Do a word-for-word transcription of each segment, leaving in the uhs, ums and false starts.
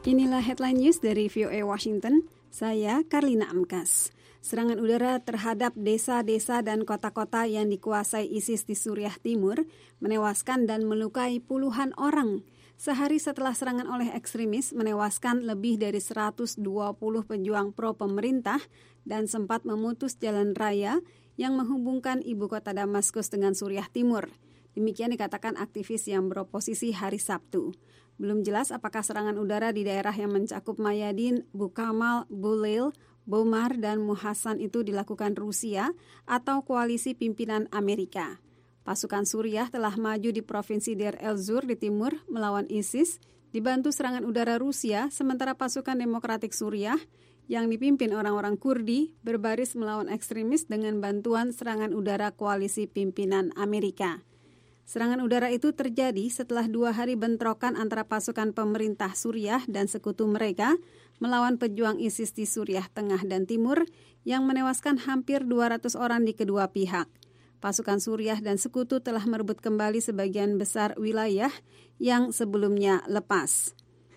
Inilah headline news dari V O A Washington. Saya Karlina Amkas. Serangan udara terhadap desa-desa dan kota-kota yang dikuasai ISIS di Suriah Timur menewaskan dan melukai puluhan orang. Sehari setelah serangan oleh ekstremis menewaskan lebih dari seratus dua puluh pejuang pro-pemerintah dan sempat memutus jalan raya yang menghubungkan ibu kota Damaskus dengan Suriah Timur. Demikian dikatakan aktivis yang beroposisi hari Sabtu. Belum jelas apakah serangan udara di daerah yang mencakup Mayadin, Bukamal, Buleil, Bomar, dan Muhasan itu dilakukan Rusia atau koalisi pimpinan Amerika. Pasukan Suriah telah maju di provinsi Deir el-Zur di timur melawan ISIS, dibantu serangan udara Rusia, sementara pasukan Demokratik Suriah yang dipimpin orang-orang Kurdi berbaris melawan ekstremis dengan bantuan serangan udara koalisi pimpinan Amerika. Serangan udara itu terjadi setelah dua hari bentrokan antara pasukan pemerintah Suriah dan sekutu mereka melawan pejuang ISIS di Suriah Tengah dan Timur yang menewaskan hampir dua ratus orang di kedua pihak. Pasukan Suriah dan sekutu telah merebut kembali sebagian besar wilayah yang sebelumnya lepas.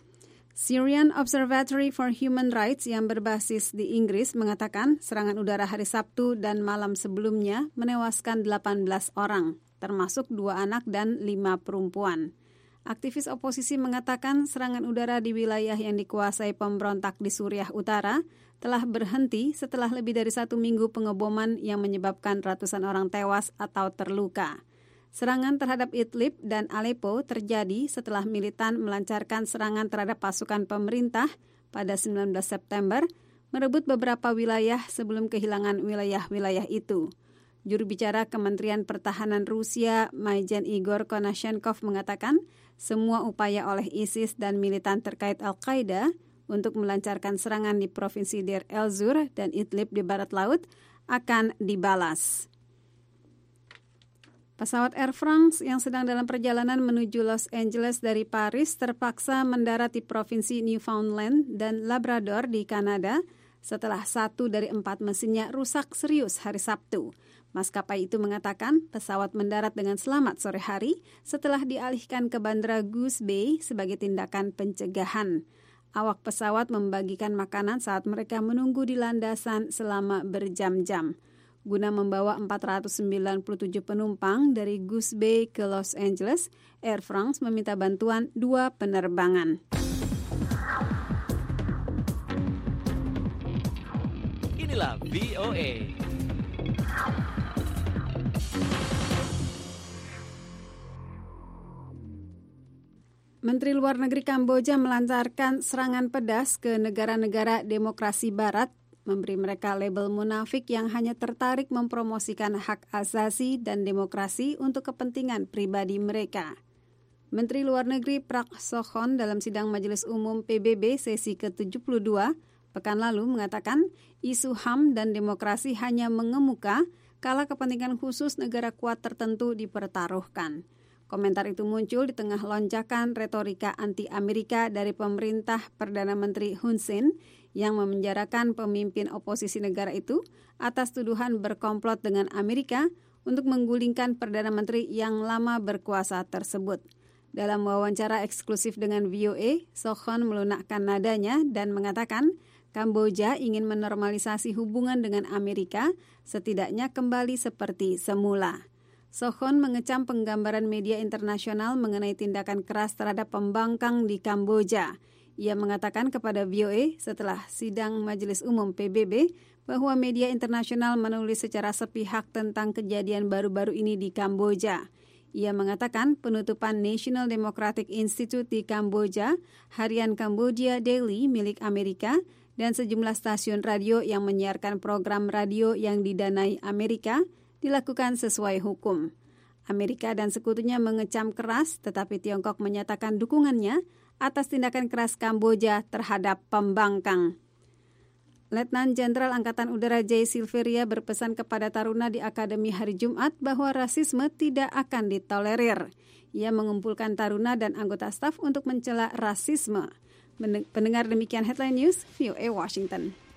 Syrian Observatory for Human Rights yang berbasis di Inggris mengatakan serangan udara hari Sabtu dan malam sebelumnya menewaskan delapan belas orang, termasuk dua anak dan lima perempuan. Aktivis oposisi mengatakan serangan udara di wilayah yang dikuasai pemberontak di Suriah Utara telah berhenti setelah lebih dari satu minggu pengeboman yang menyebabkan ratusan orang tewas atau terluka. Serangan terhadap Idlib dan Aleppo terjadi setelah militan melancarkan serangan terhadap pasukan pemerintah pada sembilan belas September, merebut beberapa wilayah sebelum kehilangan wilayah-wilayah itu. Juru bicara Kementerian Pertahanan Rusia, Maijan Igor Konashenkov mengatakan semua upaya oleh ISIS dan militan terkait Al-Qaeda untuk melancarkan serangan di provinsi Deir el-Zur dan Idlib di barat laut akan dibalas. Pesawat Air France yang sedang dalam perjalanan menuju Los Angeles dari Paris terpaksa mendarat di provinsi Newfoundland dan Labrador di Kanada setelah satu dari empat mesinnya rusak serius hari Sabtu. Maskapai itu mengatakan pesawat mendarat dengan selamat sore hari setelah dialihkan ke Bandara Goose Bay sebagai tindakan pencegahan. Awak pesawat membagikan makanan saat mereka menunggu di landasan selama berjam-jam. Guna membawa empat ratus sembilan puluh tujuh penumpang dari Goose Bay ke Los Angeles, Air France meminta bantuan dua penerbangan. Inilah V O A. Menteri Luar Negeri Kamboja melancarkan serangan pedas ke negara-negara demokrasi barat, memberi mereka label munafik yang hanya tertarik mempromosikan hak asasi dan demokrasi untuk kepentingan pribadi mereka. Menteri Luar Negeri Prak Sokhon dalam sidang Majelis Umum P B B sesi ke tujuh puluh dua pekan lalu mengatakan isu H A M dan demokrasi hanya mengemuka kala kepentingan khusus negara kuat tertentu dipertaruhkan. Komentar itu muncul di tengah lonjakan retorika anti-Amerika dari pemerintah Perdana Menteri Hun Sen yang memenjarakan pemimpin oposisi negara itu atas tuduhan berkomplot dengan Amerika untuk menggulingkan Perdana Menteri yang lama berkuasa tersebut. Dalam wawancara eksklusif dengan V O A, Sokhon melunakkan nadanya dan mengatakan Kamboja ingin menormalisasi hubungan dengan Amerika setidaknya kembali seperti semula. Sokhon mengecam penggambaran media internasional mengenai tindakan keras terhadap pembangkang di Kamboja. Ia mengatakan kepada V O A setelah sidang Majelis Umum P B B bahwa media internasional menulis secara sepihak tentang kejadian baru-baru ini di Kamboja. Ia mengatakan penutupan National Democratic Institute di Kamboja, harian Cambodia Daily milik Amerika, dan sejumlah stasiun radio yang menyiarkan program radio yang didanai Amerika dilakukan sesuai hukum. Amerika dan sekutunya mengecam keras, tetapi Tiongkok menyatakan dukungannya atas tindakan keras Kamboja terhadap pembangkang. Letnan Jenderal Angkatan Udara Jay Silveria berpesan kepada taruna di Akademi hari Jumat bahwa rasisme tidak akan ditolerir. Ia mengumpulkan taruna dan anggota staf untuk mencela rasisme. Pendengar, demikian headline news V O A Washington.